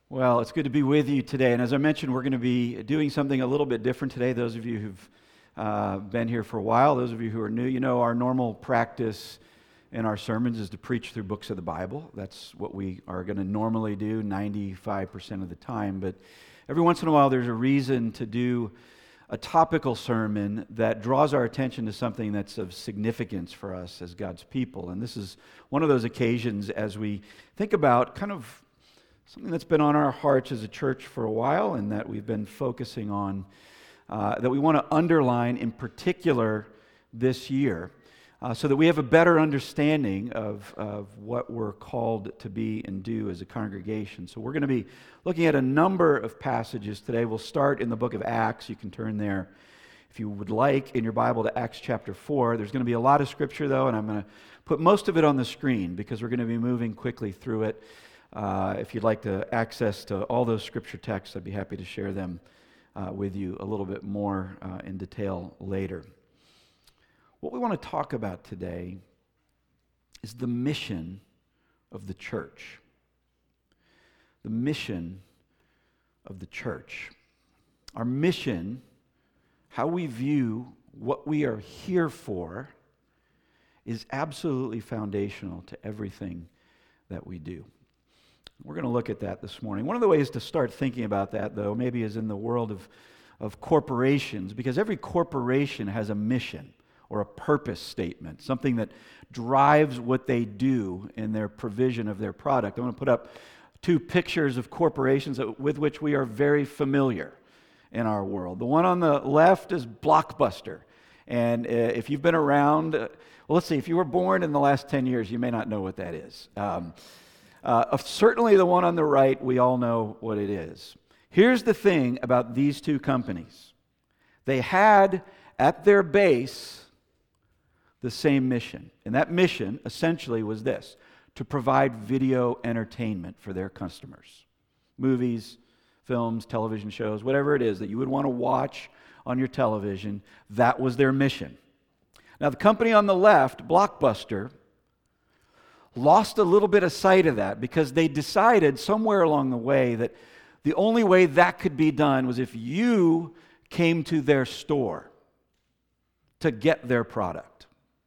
Well, it's good to be with you today. And as I mentioned, we're going to be doing something a little bit different today. Those of you who've been here for a while, those of you who are new, you know our normal practice in our sermons is to preach through books of the Bible. That's what we are going to normally do 95% of the time. But every once in a while, there's a reason to do a topical sermon that draws our attention to something that's of significance for us as God's people. And this is one of those occasions as we think about kind of something that's been on our hearts as a church for a while and that we've been focusing on, that we want to underline in particular this year, so that we have a better understanding of what we're called to be and do as a congregation. So we're going to be looking at a number of passages today. We'll start in the book of Acts. You can turn there if you would like in your Bible to Acts chapter 4. There's going to be a lot of scripture though, and I'm going to put most of it on the screen because we're going to be moving quickly through it. If you'd like to access to all those scripture texts, I'd be happy to share them with you a little bit more in detail later. What we want to talk about today is the mission of the church. The mission of the church. Our mission, how we view what we are here for, is absolutely foundational to everything that we do. We're going to look at that this morning. One of the ways to start thinking about that, though, maybe is in the world of corporations, because every corporation has a mission or a purpose statement, something that drives what they do in their provision of their product. I'm going to put up two pictures of corporations with which we are very familiar in our world. The one on the left is Blockbuster. And if you've been around, well, let's see, if you were born in the last 10 years, you may not know what that is. Certainly the one on the right, we all know what it is. Here's the thing about these two companies. They had at their base the same mission. And that mission essentially was this: to provide video entertainment for their customers. Movies, films, television shows, whatever it is that you would want to watch on your television, that was their mission. Now the company on the left, Blockbuster, lost a little bit of sight of that because they decided somewhere along the way that the only way that could be done was if you came to their store to get their product.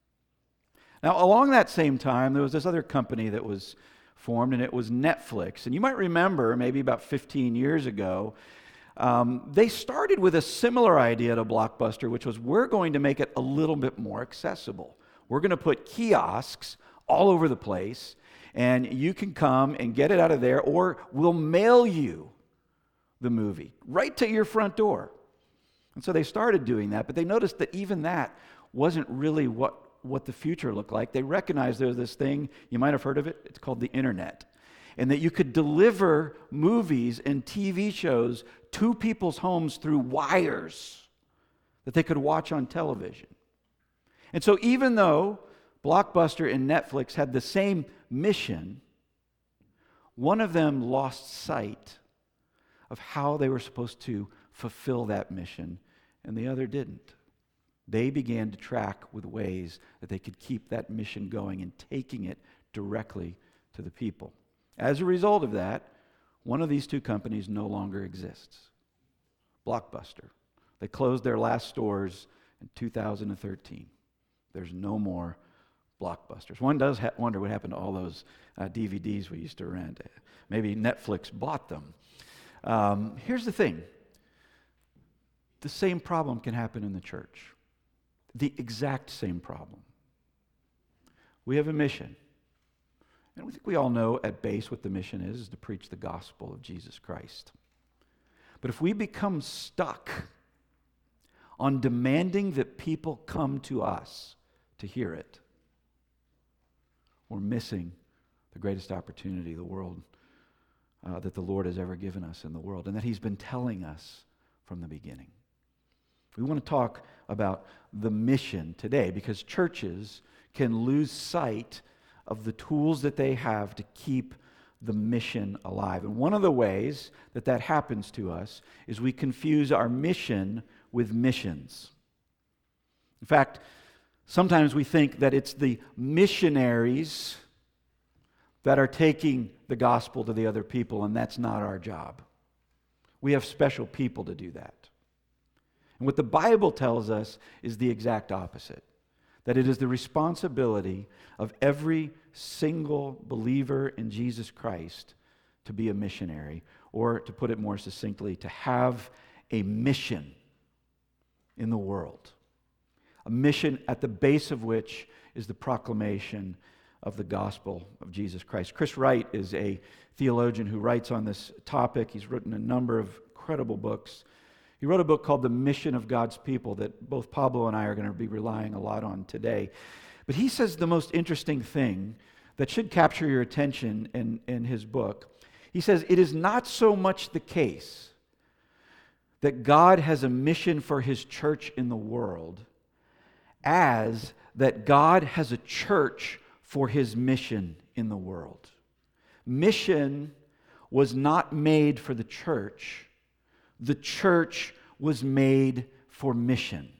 Now, along that same time, there was this other company that was formed, and it was Netflix. And you might remember, maybe about 15 years ago, they started with a similar idea to Blockbuster, which was we're going to make it a little bit more accessible. We're going to put kiosks all over the place, and you can come and get it out of there, or we'll mail you the movie right to your front door. And so they started doing that, but they noticed that even that wasn't really what the future looked like. They recognized there's this thing, you might have heard of it, it's called the internet, and that you could deliver movies and TV shows to people's homes through wires that they could watch on television. And so even though Blockbuster and Netflix had the same mission, one of them lost sight of how they were supposed to fulfill that mission, and the other didn't. They began to track with ways that they could keep that mission going and taking it directly to the people. As a result of that, one of these two companies no longer exists. Blockbuster. They closed their last stores in 2013. There's no more Blockbusters. One does wonder what happened to all those DVDs we used to rent. Maybe Netflix bought them. Here's the thing. The same problem can happen in the church. The exact same problem. We have a mission. And we think we all know at base what the mission is to preach the gospel of Jesus Christ. But if we become stuck on demanding that people come to us to hear it, we're missing the greatest opportunity the world that the Lord has ever given us in the world, and that He's been telling us from the beginning. We want to talk about the mission today because churches can lose sight of the tools that they have to keep the mission alive. And one of the ways that happens to us is we confuse our mission with missions. In fact, sometimes we think that it's the missionaries that are taking the gospel to the other people, and that's not our job. We have special people to do that. And what the Bible tells us is the exact opposite, that it is the responsibility of every single believer in Jesus Christ to be a missionary, or to put it more succinctly, to have a mission in the world. A mission at the base of which is the proclamation of the gospel of Jesus Christ. Chris Wright is a theologian who writes on this topic. He's written a number of incredible books. He wrote a book called The Mission of God's People that both Pablo and I are going to be relying a lot on today. But he says the most interesting thing that should capture your attention in his book. He says, it is not so much the case that God has a mission for His church in the world as that God has a church for His mission in the world. Mission was not made for the church. The church was made for mission.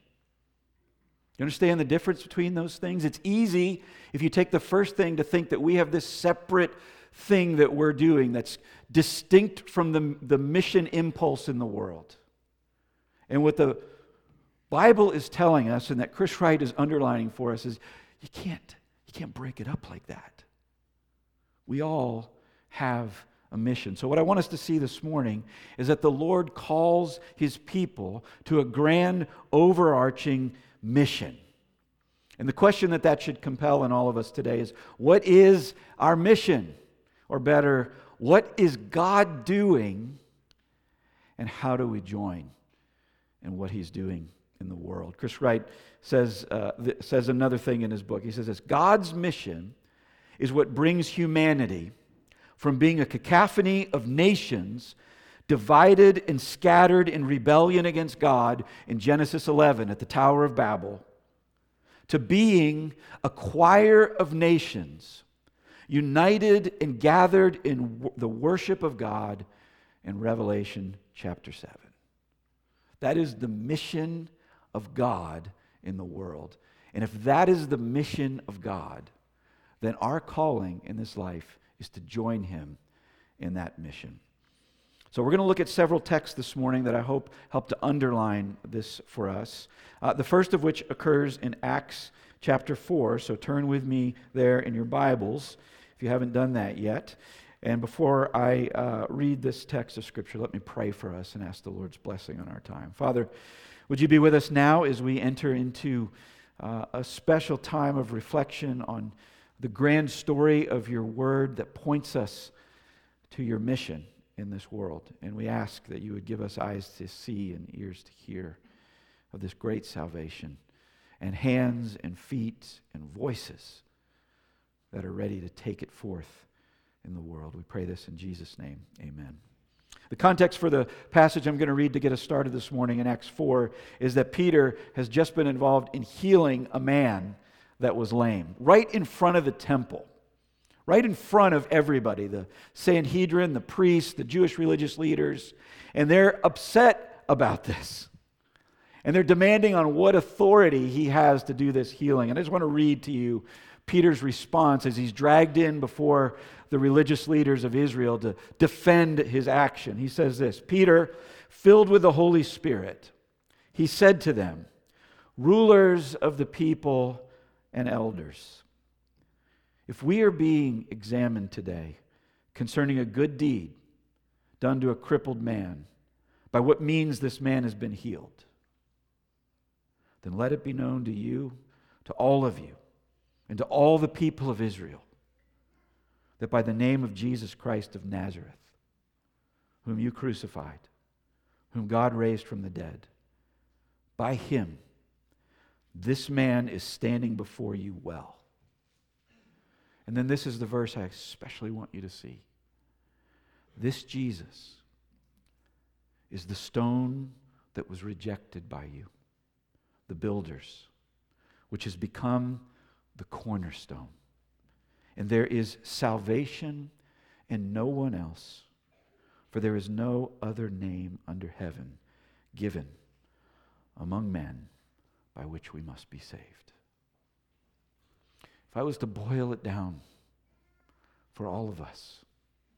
You understand the difference between those things? It's easy, if you take the first thing, to think that we have this separate thing that we're doing that's distinct from the mission impulse in the world. And what the Bible is telling us, and that Chris Wright is underlining for us, is you can't break it up like that. We all have a mission. So what I want us to see this morning is that the Lord calls His people to a grand, overarching mission. And the question that should compel in all of us today is, what is our mission? Or better, what is God doing, and how do we join in what He's doing in the world? Chris Wright says another thing in his book. He says this: God's mission is what brings humanity from being a cacophony of nations divided and scattered in rebellion against God in Genesis 11 at the Tower of Babel, to being a choir of nations united and gathered in the worship of God in Revelation chapter 7. That is the mission of God in the world. And if that is the mission of God, then our calling in this life is to join Him in that mission. So we're going to look at several texts this morning that I hope help to underline this for us. The first of which occurs in Acts chapter 4. So turn with me there in your Bibles if you haven't done that yet. And before I read this text of Scripture, let me pray for us and ask the Lord's blessing on our time. Father, would you be with us now as we enter into a special time of reflection on the grand story of your word that points us to your mission in this world. And we ask that you would give us eyes to see and ears to hear of this great salvation, and hands and feet and voices that are ready to take it forth in the world. We pray this in Jesus' name. Amen. The context for the passage I'm going to read to get us started this morning in Acts 4 is that Peter has just been involved in healing a man that was lame, right in front of the temple, right in front of everybody, the Sanhedrin, the priests, the Jewish religious leaders, and they're upset about this. And they're demanding on what authority he has to do this healing. And I just want to read to you Peter's response as he's dragged in before the religious leaders of Israel to defend his action. He says this: Peter, filled with the Holy Spirit, he said to them, "Rulers of the people and elders, if we are being examined today concerning a good deed done to a crippled man, by what means this man has been healed, then let it be known to you, to all of you, and to all the people of Israel, that by the name of Jesus Christ of Nazareth, whom you crucified, whom God raised from the dead, by Him, this man is standing before you well." And then this is the verse I especially want you to see. This Jesus is the stone that was rejected by you, the builders, which has become the cornerstone. And there is salvation in no one else, for there is no other name under heaven given among men by which we must be saved. If I was to boil it down for all of us,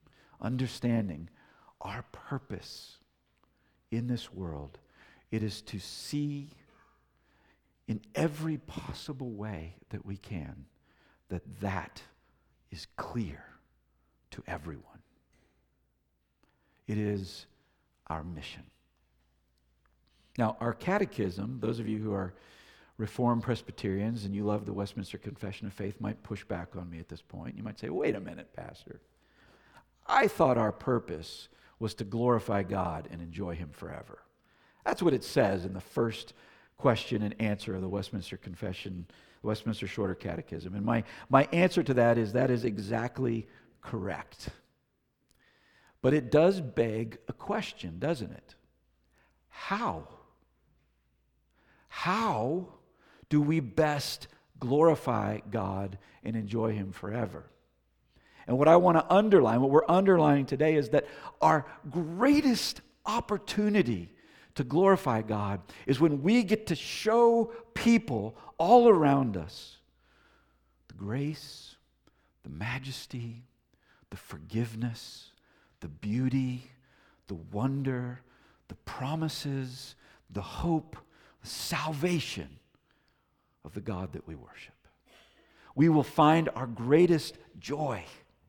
understanding our purpose in this world. It is to see in every possible way that we can that is clear to everyone. It is our mission. Now, our catechism, those of you who are Reformed Presbyterians and you love the Westminster Confession of Faith might push back on me at this point. You might say, wait a minute, Pastor. I thought our purpose was to glorify God and enjoy Him forever. That's what it says in the first question and answer of the Westminster Confession, the Westminster Shorter Catechism. And my answer to that is exactly correct. But it does beg a question, doesn't it? How? How do we best glorify God and enjoy Him forever? And what I want to underline, what we're underlining today, is that our greatest opportunity to glorify God is when we get to show people all around us the grace, the majesty, the forgiveness, the beauty, the wonder, the promises, the hope, the salvation of the God that we worship. We will find our greatest joy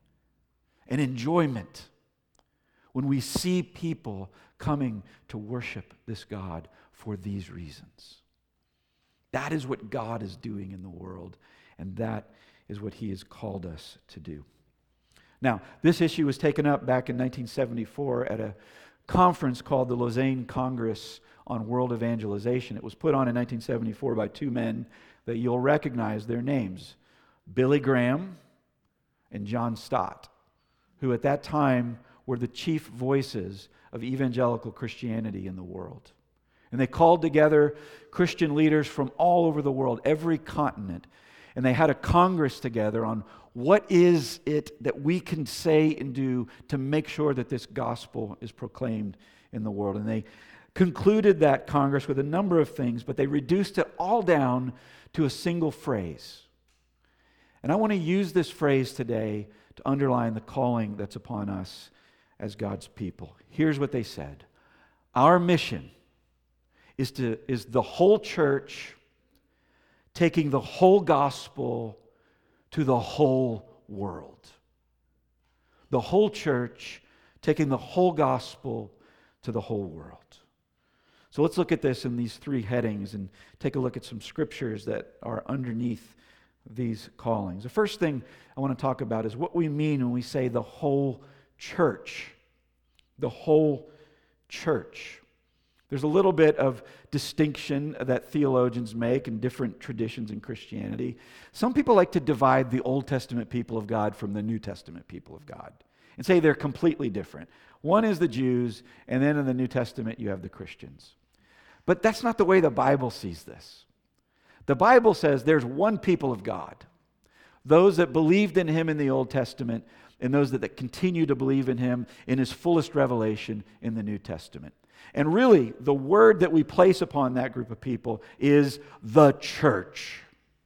and enjoyment when we see people coming to worship this God for these reasons. That is what God is doing in the world, and that is what He has called us to do. Now, this issue was taken up back in 1974 at a conference called the Lausanne Congress on World Evangelization. It was put on in 1974 by two men that you'll recognize their names, Billy Graham and John Stott, who at that time were the chief voices of evangelical Christianity in the world. And they called together Christian leaders from all over the world, every continent, and they had a congress together on what is it that we can say and do to make sure that this gospel is proclaimed in the world. And they concluded that congress with a number of things, but they reduced it all down to a single phrase. And I want to use this phrase today to underline the calling that's upon us as God's people. Here's what they said. Our mission is the whole church taking the whole gospel to the whole world. The whole church taking the whole gospel to the whole world. So let's look at this in these three headings and take a look at some scriptures that are underneath these callings. The first thing I want to talk about is what we mean when we say the whole church. The whole church. There's a little bit of distinction that theologians make in different traditions in Christianity. Some people like to divide the Old Testament people of God from the New Testament people of God and say they're completely different. One is the Jews, and then in the New Testament you have the Christians. But that's not the way the Bible sees this. The Bible says there's one people of God. Those that believed in Him in the Old Testament and those that continue to believe in Him in His fullest revelation in the New Testament. And really, the word that we place upon that group of people is the church.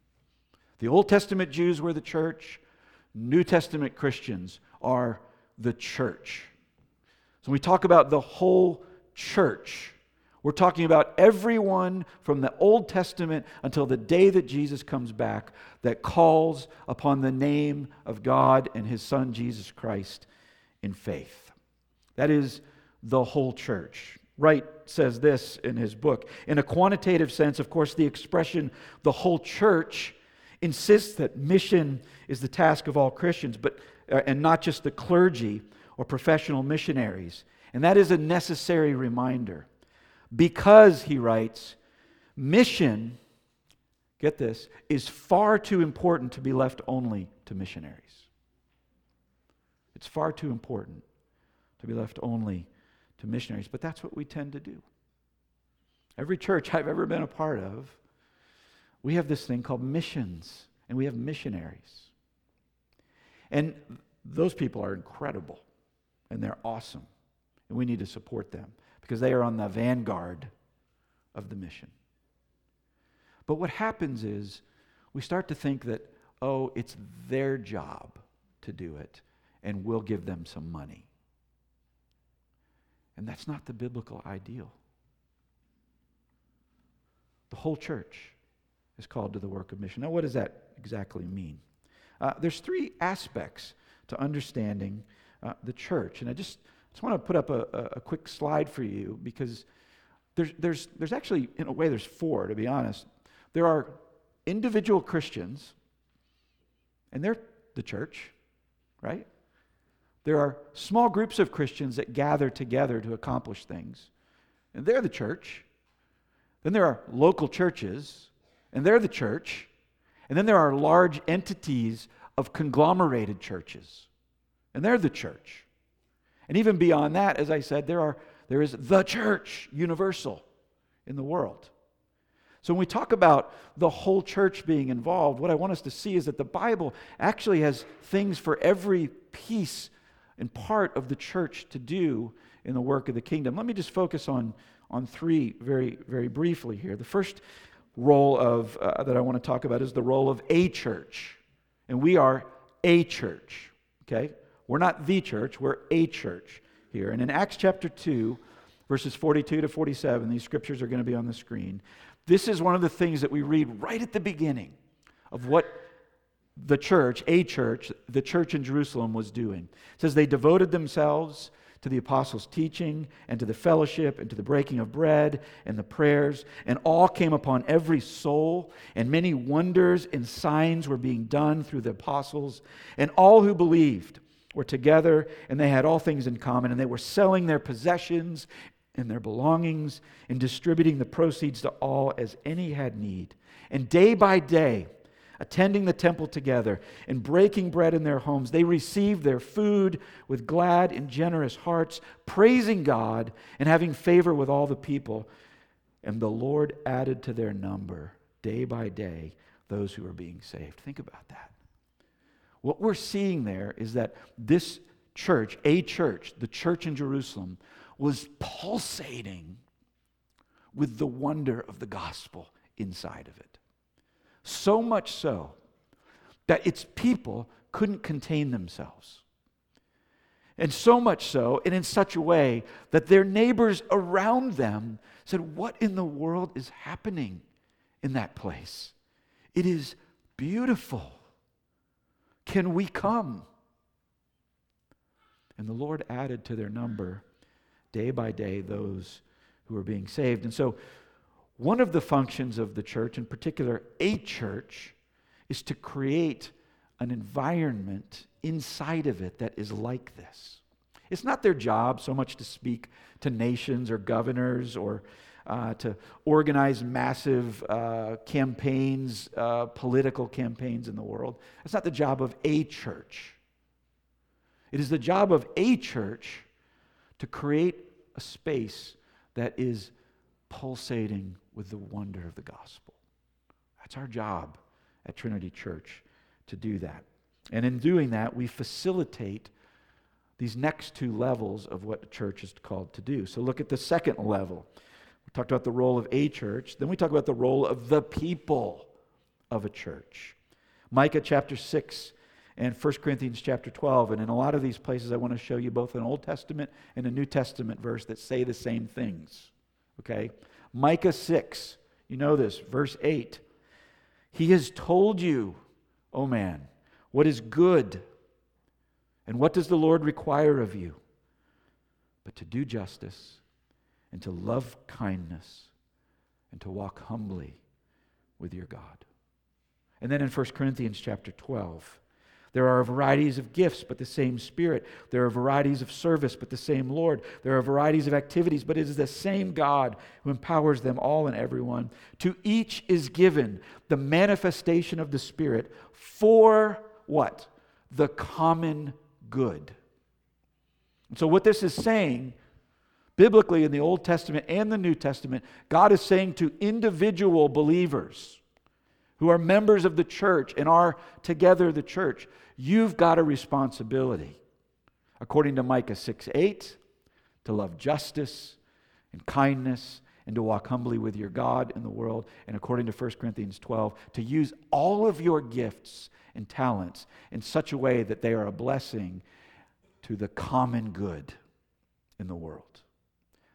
The Old Testament Jews were the church. New Testament Christians are the church. So when we talk about the whole church, we're talking about everyone from the Old Testament until the day that Jesus comes back that calls upon the name of God and His Son Jesus Christ in faith. That is the whole church. Wright says this in his book. In a quantitative sense, of course, the expression the whole church insists that mission is the task of all Christians, and not just the clergy or professional missionaries. And that is a necessary reminder. Because, he writes, mission, get this, is far too important to be left only to missionaries. It's far too important to be left only to missionaries, but that's what we tend to do. Every church I've ever been a part of, we have this thing called missions, and we have missionaries. And those people are incredible, and they're awesome, and we need to support them because they are on the vanguard of the mission. But what happens is we start to think that, it's their job to do it, and we'll give them some money. And that's not the biblical ideal. The whole church is called to the work of mission. Now, what does that exactly mean? There's three aspects to understanding the church. And I just want to put up a quick slide for you, because there's actually, in a way, there's four, to be honest. There are individual Christians, and they're the church, right? There are small groups of Christians that gather together to accomplish things, and they're the church. Then there are local churches, and they're the church. And then there are large entities of conglomerated churches, and they're the church. And even beyond that, as I said, there is the church universal in the world. So when we talk about the whole church being involved, what I want us to see is that the Bible actually has things for every piece and part of the church to do in the work of the kingdom. Let me just focus on three very, very briefly here. The first role that I want to talk about is the role of a church. And we are a church, okay? We're not the church, we're a church here. And in Acts chapter 2, verses 42 to 47, these scriptures are going to be on the screen. This is one of the things that we read right at the beginning of what the church, the church in Jerusalem was doing. It says they devoted themselves to the apostles' teaching and to the fellowship and to the breaking of bread and the prayers, and all came upon every soul, and many wonders and signs were being done through the apostles, and all who believed were together, and they had all things in common, and they were selling their possessions and their belongings and distributing the proceeds to all as any had need. And day by day, attending the temple together and breaking bread in their homes, they received their food with glad and generous hearts, praising God and having favor with all the people. And the Lord added to their number day by day those who were being saved. Think about that. What we're seeing there is that this church, the church in Jerusalem, was pulsating with the wonder of the gospel inside of it. So much so that its people couldn't contain themselves. And so much so, and in such a way, that their neighbors around them said, "What in the world is happening in that place? It is beautiful. Can we come?" And the Lord added to their number day by day those who were being saved. And so one of the functions of the church, in particular a church, is to create an environment inside of it that is like this. It's not their job so much to speak to nations or governors or to organize massive campaigns, political campaigns in the world. It's not the job of a church. It is the job of a church to create a space that is pulsating with the wonder of the gospel. That's our job at Trinity Church, to do that. And in doing that, we facilitate these next two levels of what the church is called to do. So look at the second level. We talked about the role of a church. Then we talk about the role of the people of a church. Micah chapter 6 and 1 Corinthians chapter 12. And in a lot of these places, I want to show you both an Old Testament and a New Testament verse that say the same things. Okay? Micah 6, you know this, verse 8. He has told you, O man, what is good, and what does the Lord require of you? But to do justice, and to love kindness, and to walk humbly with your God. And then in 1 Corinthians chapter 12, there are varieties of gifts, but the same Spirit. There are varieties of service, but the same Lord. There are varieties of activities, but it is the same God who empowers them all and everyone. To each is given the manifestation of the Spirit for what? The common good. And so what this is saying, biblically in the Old Testament and the New Testament, God is saying to individual believers who are members of the church and are together the church, you've got a responsibility, according to Micah 6:8, to love justice and kindness and to walk humbly with your God in the world, and according to 1 Corinthians 12, to use all of your gifts and talents in such a way that they are a blessing to the common good in the world.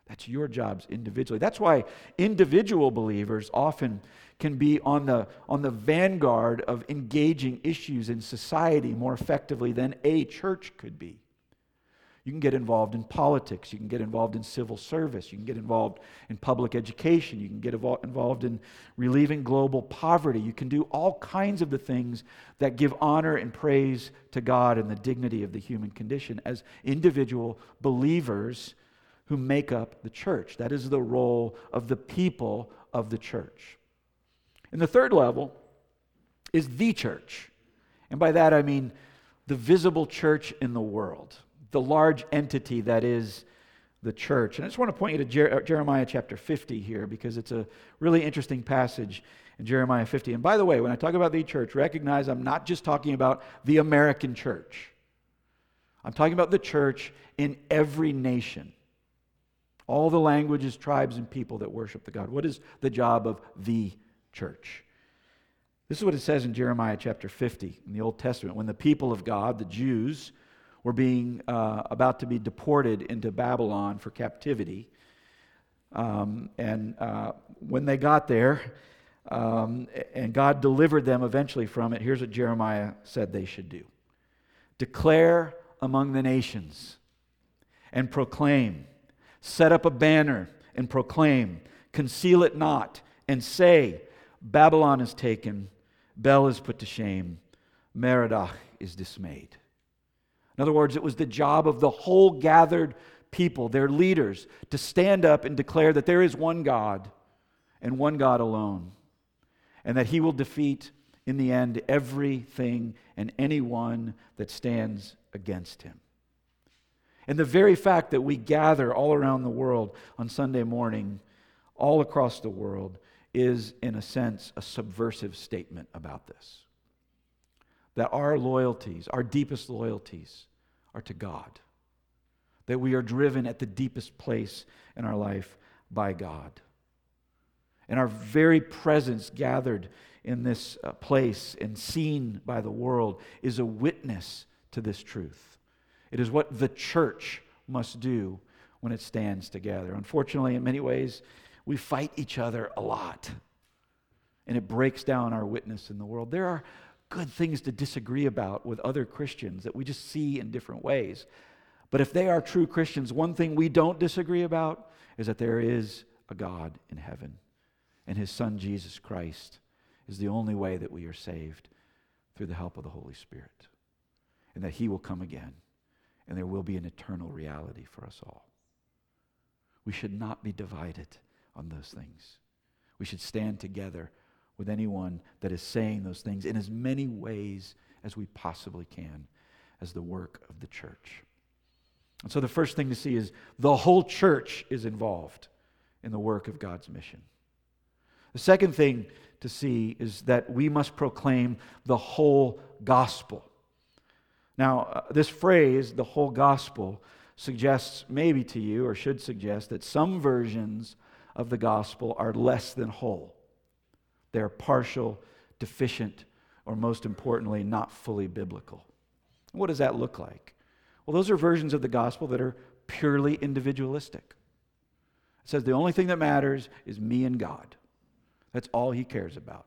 That's your jobs individually. That's why individual believers often can be on the vanguard of engaging issues in society more effectively than a church could be. You can get involved in politics. You can get involved in civil service. You can get involved in public education. You can get involved in relieving global poverty. You can do all kinds of the things that give honor and praise to God and the dignity of the human condition as individual believers who make up the church. That is the role of the people of the church. And the third level is the church. And by that I mean the visible church in the world, the large entity that is the church. And I just want to point you to Jeremiah chapter 50 here, because it's a really interesting passage in Jeremiah 50. And by the way, when I talk about the church, recognize I'm not just talking about the American church. I'm talking about the church in every nation. All the languages, tribes, and people that worship the God. What is the job of the church? This is what it says in Jeremiah chapter 50 in the Old Testament. When the people of God, the Jews, were being about to be deported into Babylon for captivity. When they got there, and God delivered them eventually from it, here's what Jeremiah said they should do. Declare among the nations and proclaim. Set up a banner and proclaim. Conceal it not and say, Babylon is taken, Bel is put to shame, Merodach is dismayed. In other words, it was the job of the whole gathered people, their leaders, to stand up and declare that there is one God and one God alone, and that He will defeat, in the end, everything and anyone that stands against Him. And the very fact that we gather all around the world on Sunday morning, all across the world, is, in a sense, a subversive statement about this. That our loyalties, our deepest loyalties, are to God. That we are driven at the deepest place in our life by God. And our very presence gathered in this place and seen by the world is a witness to this truth. It is what the church must do when it stands together. Unfortunately, in many ways, we fight each other a lot. And it breaks down our witness in the world. There are good things to disagree about with other Christians that we just see in different ways. But if they are true Christians, one thing we don't disagree about is that there is a God in heaven. And His Son, Jesus Christ, is the only way that we are saved, through the help of the Holy Spirit. And that He will come again. And there will be an eternal reality for us all. We should not be divided on those things. We should stand together with anyone that is saying those things in as many ways as we possibly can as the work of the church. And so the first thing to see is the whole church is involved in the work of God's mission. The second thing to see is that we must proclaim the whole gospel. Now, this phrase, the whole gospel, suggests maybe to you, or should suggest, that some versions of the gospel are less than whole. They're partial, deficient, or most importantly, not fully biblical. What does that look like? Well, those are versions of the gospel that are purely individualistic. It says the only thing that matters is me and God. That's all He cares about.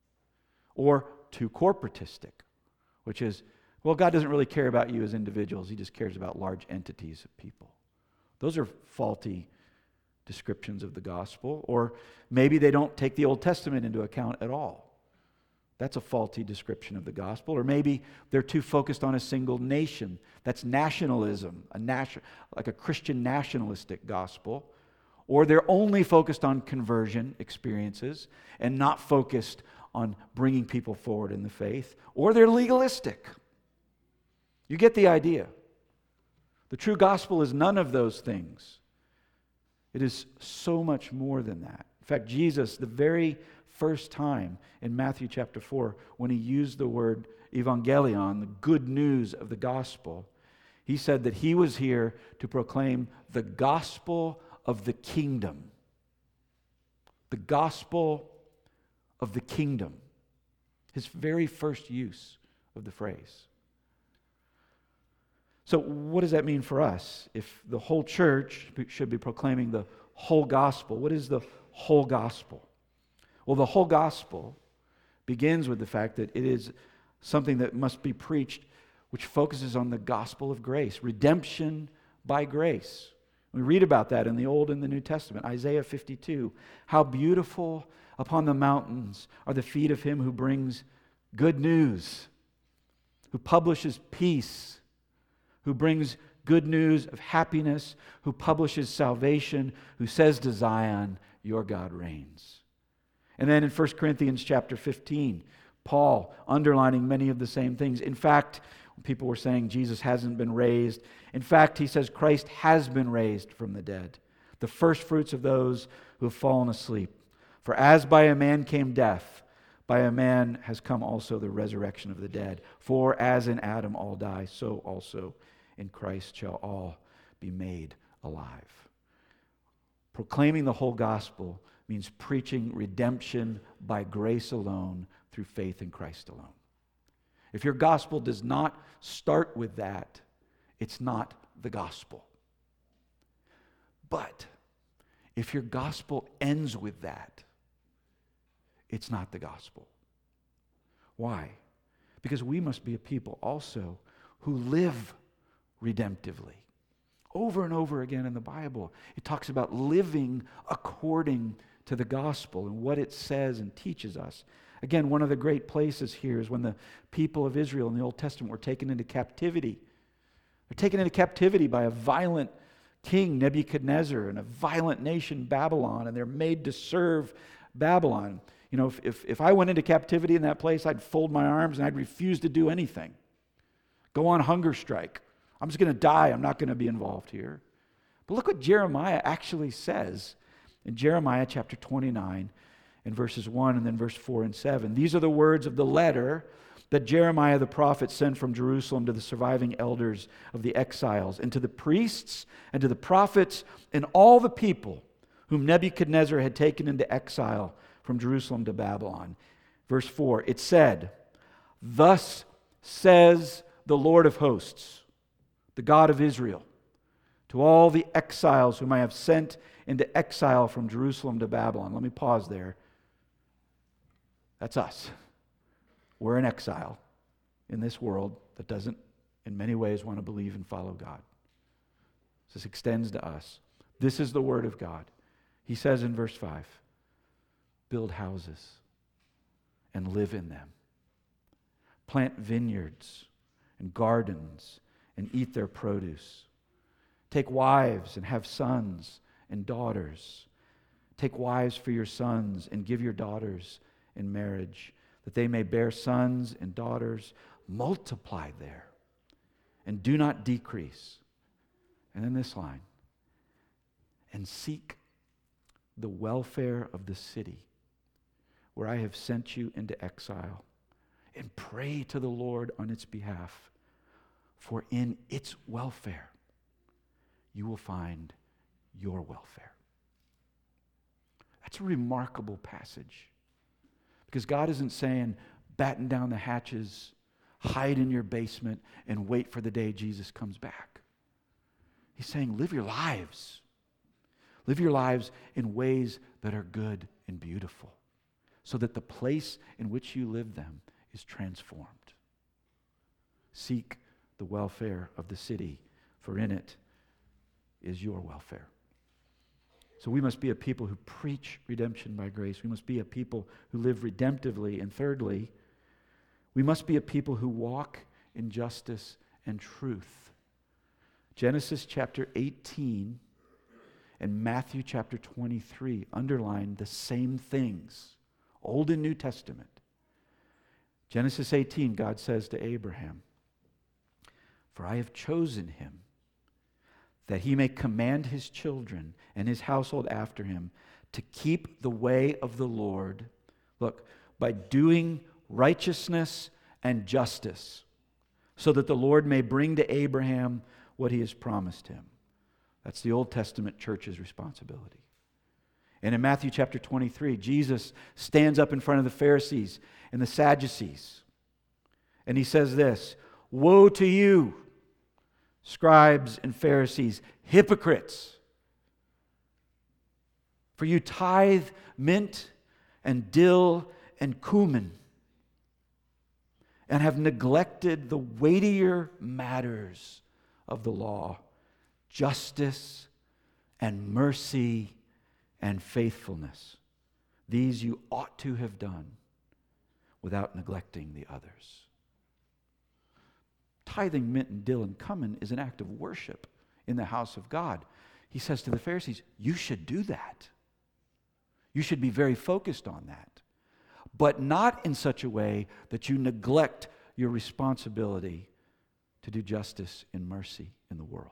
Or too corporatistic, which is, well, God doesn't really care about you as individuals. He just cares about large entities of people. Those are faulty descriptions of the gospel. Or maybe they don't take the Old Testament into account at all. That's a faulty description of the gospel. Or maybe they're too focused on a single nation. That's nationalism, like a Christian nationalistic gospel. Or they're only focused on conversion experiences and not focused on bringing people forward in the faith. Or they're legalistic. You get the idea. The true gospel is none of those things. It is so much more than that. In fact, Jesus, the very first time in Matthew chapter 4, when He used the word evangelion, the good news of the gospel, He said that He was here to proclaim the gospel of the kingdom. The gospel of the kingdom. His very first use of the phrase. So what does that mean for us? If the whole church should be proclaiming the whole gospel, what is the whole gospel? Well, the whole gospel begins with the fact that it is something that must be preached which focuses on the gospel of grace, redemption by grace. We read about that in the Old and the New Testament. Isaiah 52, how beautiful upon the mountains are the feet of him who brings good news, who publishes peace, who brings good news of happiness, who publishes salvation, who says to Zion, your God reigns. And then in 1 Corinthians chapter 15, Paul underlining many of the same things. In fact, people were saying Jesus hasn't been raised. In fact, he says Christ has been raised from the dead, the first fruits of those who have fallen asleep. For as by a man came death, by a man has come also the resurrection of the dead. For as in Adam all die, so also in Christ shall all be made alive. Proclaiming the whole gospel means preaching redemption by grace alone through faith in Christ alone. If your gospel does not start with that, it's not the gospel. But if your gospel ends with that, it's not the gospel. Why? Because we must be a people also who live redemptively. Over and over again in the Bible, it talks about living according to the gospel and what it says and teaches us. Again, one of the great places here is when the people of Israel in the Old Testament were taken into captivity. They're taken into captivity by a violent king, Nebuchadnezzar, and a violent nation, Babylon, and they're made to serve Babylon. You know, if I went into captivity in that place, I'd fold my arms and I'd refuse to do anything. Go on hunger strike. I'm just going to die. I'm not going to be involved here. But look what Jeremiah actually says in Jeremiah chapter 29 in verses 1 and then verse 4 and 7. These are the words of the letter that Jeremiah the prophet sent from Jerusalem to the surviving elders of the exiles and to the priests and to the prophets and all the people whom Nebuchadnezzar had taken into exile from Jerusalem to Babylon. Verse 4, it said, "Thus says the Lord of hosts, the God of Israel, to all the exiles whom I have sent into exile from Jerusalem to Babylon." Let me pause there. That's us. We're in exile in this world that doesn't, in many ways, want to believe and follow God. This extends to us. This is the word of God. He says in verse 5, build houses and live in them. Plant vineyards and gardens and eat their produce. Take wives and have sons and daughters. Take wives for your sons and give your daughters in marriage, that they may bear sons and daughters. Multiply there and do not decrease. And then this line, and seek the welfare of the city where I have sent you into exile, and pray to the Lord on its behalf, for in its welfare you will find your welfare. That's a remarkable passage, because God isn't saying batten down the hatches, hide in your basement, and wait for the day Jesus comes back. He's saying live your lives. Live your lives in ways that are good and beautiful, so that the place in which you live them is transformed. Seek the welfare of the city, for in it is your welfare. So we must be a people who preach redemption by grace. We must be a people who live redemptively. And thirdly, we must be a people who walk in justice and truth. Genesis chapter 18 and Matthew chapter 23 underline the same things, Old and New Testament. Genesis 18, God says to Abraham, "For I have chosen him, that he may command his children and his household after him to keep the way of the Lord," look, "by doing righteousness and justice, so that the Lord may bring to Abraham what he has promised him." That's the Old Testament church's responsibility. And in Matthew chapter 23, Jesus stands up in front of the Pharisees and the Sadducees, and he says this, "Woe to you, scribes and Pharisees, hypocrites! For you tithe mint and dill and cumin, and have neglected the weightier matters of the law, justice and mercy and faithfulness. These you ought to have done without neglecting the others. Tithing mint and dill and cumin is an act of worship in the house of God. He says to the Pharisees, you should do that. You should be very focused on that, but not in such a way that you neglect your responsibility to do justice and mercy in the world.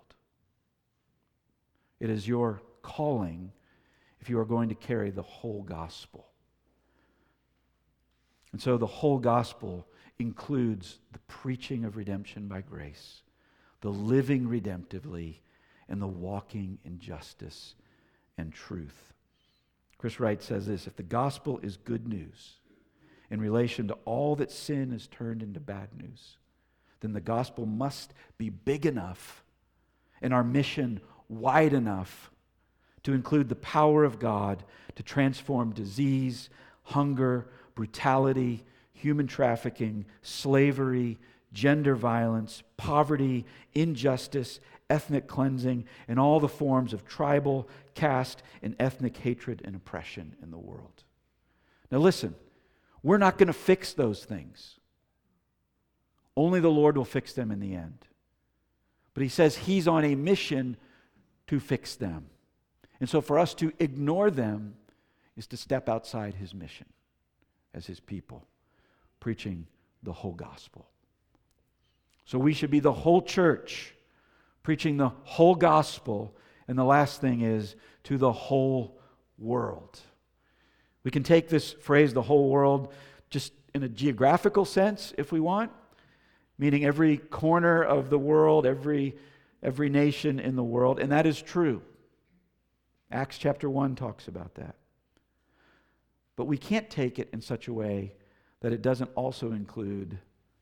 It is your calling if you are going to carry the whole gospel. And so the whole gospel includes the preaching of redemption by grace, the living redemptively, and the walking in justice and truth. Chris Wright says this: if the gospel is good news in relation to all that sin has turned into bad news, then the gospel must be big enough and our mission wide enough to include the power of God to transform disease, hunger, brutality, human trafficking, slavery, gender violence, poverty, injustice, ethnic cleansing, and all the forms of tribal, caste, and ethnic hatred and oppression in the world. Now listen, we're not going to fix those things. Only the Lord will fix them in the end. But he says he's on a mission to fix them. And so for us to ignore them is to step outside his mission as his people, preaching the whole gospel. So we should be the whole church, preaching the whole gospel. And the last thing is to the whole world. We can take this phrase, the whole world, just in a geographical sense if we want, meaning every corner of the world, every nation in the world, and that is true. Acts chapter 1 talks about that. But we can't take it in such a way that it doesn't also include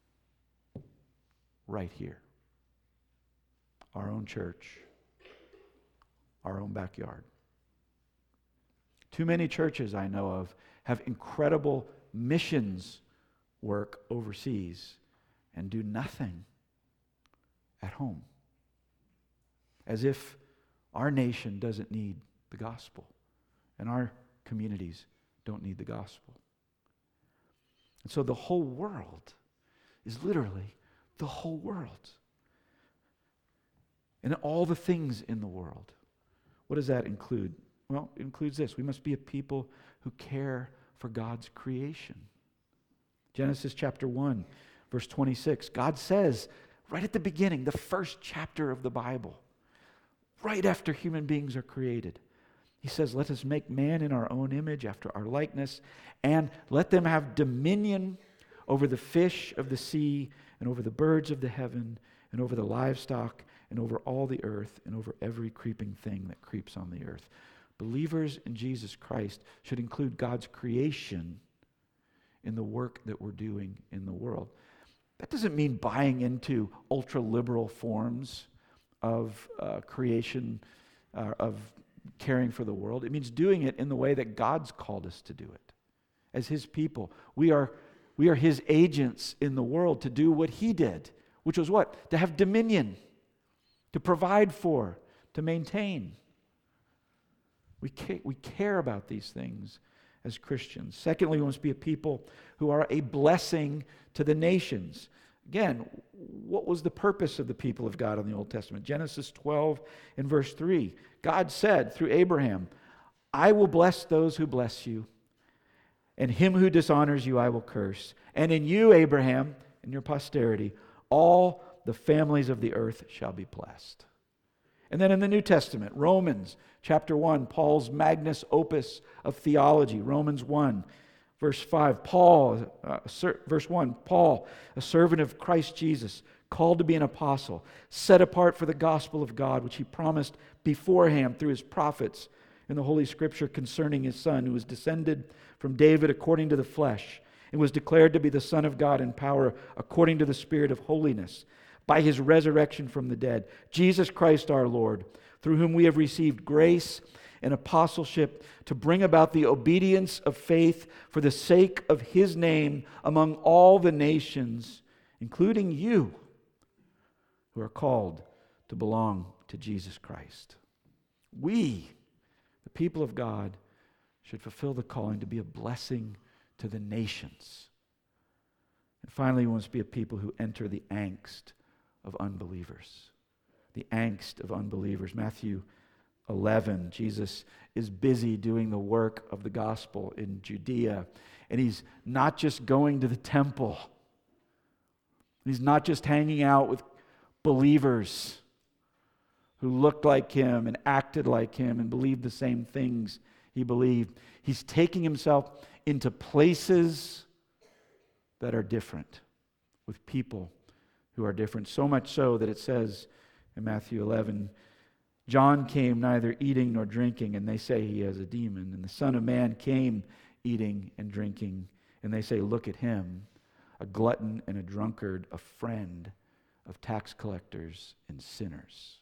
right here. Our own church, our own backyard. Too many churches I know of have incredible missions work overseas and do nothing at home. As if our nation doesn't need the gospel and our communities don't need the gospel. And so the whole world is literally the whole world. And all the things in the world. What does that include? Well, it includes this. We must be a people who care for God's creation. Genesis chapter 1, verse 26. God says, right at the beginning, the first chapter of the Bible, right after human beings are created, he says, let us make man in our own image, after our likeness, and let them have dominion over the fish of the sea, and over the birds of the heaven, and over the livestock, and over all the earth, and over every creeping thing that creeps on the earth. Believers in Jesus Christ should include God's creation in the work that we're doing in the world. That doesn't mean buying into ultra-liberal forms of creation, of caring for the world. It means doing it in the way that God's called us to do it. As his people, we are his agents in the world to do what he did, which was what? To have dominion, to provide for, to maintain. We care about these things as Christians. Secondly, we must be a people who are a blessing to the nations. Again, what was the purpose of the people of God in the Old Testament? Genesis 12 and verse 3. God said through Abraham, I will bless those who bless you, and him who dishonors you I will curse. And in you, Abraham, and your posterity, all the families of the earth shall be blessed. And then in the New Testament, Romans chapter 1, Paul's magnus opus of theology, Romans 1, verse 5, verse 1, Paul, a servant of Christ Jesus, called to be an apostle, set apart for the gospel of God, which he promised beforehand through his prophets in the Holy Scripture concerning his Son, who was descended from David according to the flesh, and was declared to be the Son of God in power according to the Spirit of holiness, by his resurrection from the dead, Jesus Christ our Lord, through whom we have received grace and apostleship to bring about the obedience of faith for the sake of his name among all the nations, including you who are called to belong to Jesus Christ. We, the people of God, should fulfill the calling to be a blessing to the nations. And finally, we must be a people who enter the angst of unbelievers. The angst of unbelievers. Matthew 11, Jesus is busy doing the work of the gospel in Judea. And he's not just going to the temple. He's not just hanging out with believers who looked like him and acted like him and believed the same things he believed. He's taking himself into places that are different, with people who are different. So much so that it says in Matthew 11, John came neither eating nor drinking, and they say he has a demon. And the Son of Man came eating and drinking, and they say, look at him, a glutton and a drunkard, a friend of tax collectors and sinners.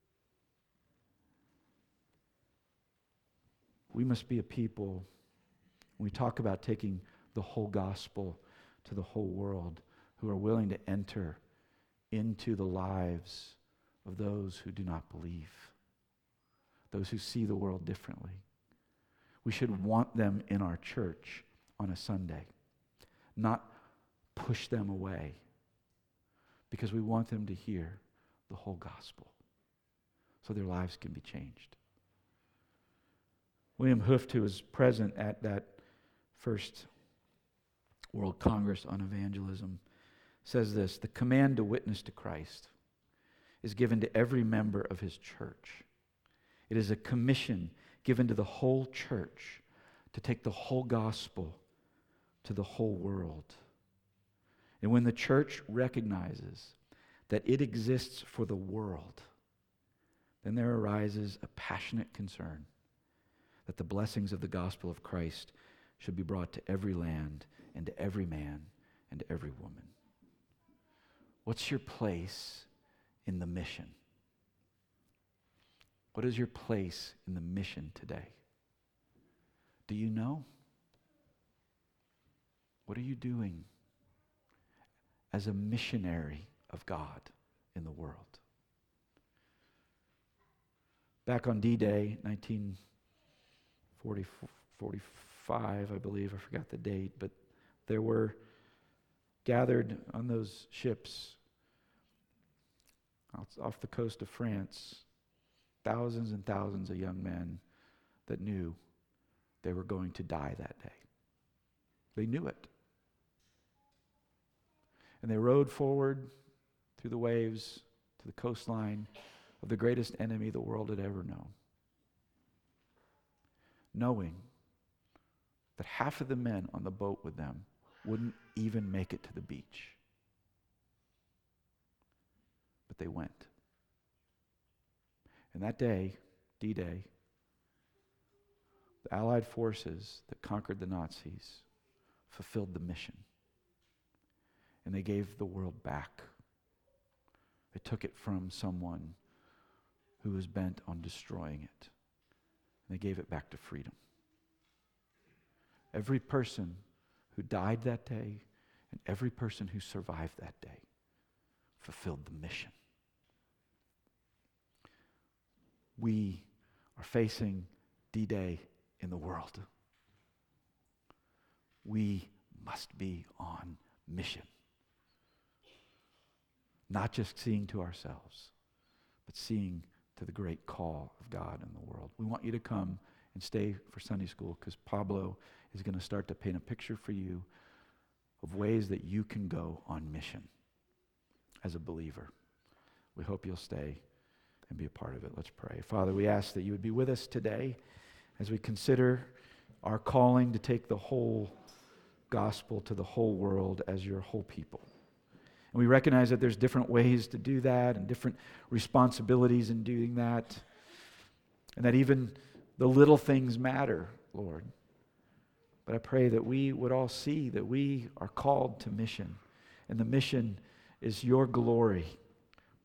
We must be a people, when we talk about taking the whole gospel to the whole world, who are willing to enter into the lives of those who do not believe, those who see the world differently. We should want them in our church on a Sunday, not push them away, because we want them to hear the whole gospel so their lives can be changed. William Hooft, who was present at that first World Congress on Evangelism, says this: the command to witness to Christ is given to every member of his church. It is a commission given to the whole church to take the whole gospel to the whole world. And when the church recognizes that it exists for the world, then there arises a passionate concern that the blessings of the gospel of Christ should be brought to every land and to every man and to every woman. What's your place in the mission? What is your place in the mission today? Do you know? What are you doing as a missionary of God in the world? Back on D-Day, 1945, I believe, I forgot the date, but there were gathered on those ships off the coast of France, thousands and thousands of young men that knew they were going to die that day. They knew it. And they rowed forward through the waves to the coastline of the greatest enemy the world had ever known, knowing that half of the men on the boat with them wouldn't even make it to the beach. But they went. And that day, D-Day, the Allied forces that conquered the Nazis fulfilled the mission. And they gave the world back. They took it from someone who was bent on destroying it. And they gave it back to freedom. Every person who died that day and every person who survived that day fulfilled the mission. We are facing D-Day in the world. We must be on mission. Not just seeing to ourselves, but seeing to the great call of God in the world. We want you to come and stay for Sunday school, because Pablo is going to start to paint a picture for you of ways that you can go on mission as a believer. We hope you'll stay and be a part of it. Let's pray. Father, we ask that you would be with us today as we consider our calling to take the whole gospel to the whole world as your whole people. And we recognize that there's different ways to do that and different responsibilities in doing that, and that even the little things matter, Lord. But I pray that we would all see that we are called to mission, and the mission is your glory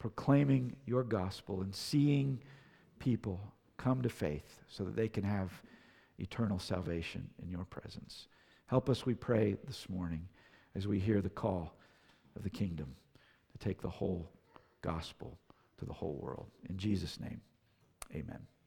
proclaiming your gospel and seeing people come to faith so that they can have eternal salvation in your presence. Help us, we pray, this morning as we hear the call of the kingdom to take the whole gospel to the whole world. In Jesus' name, amen.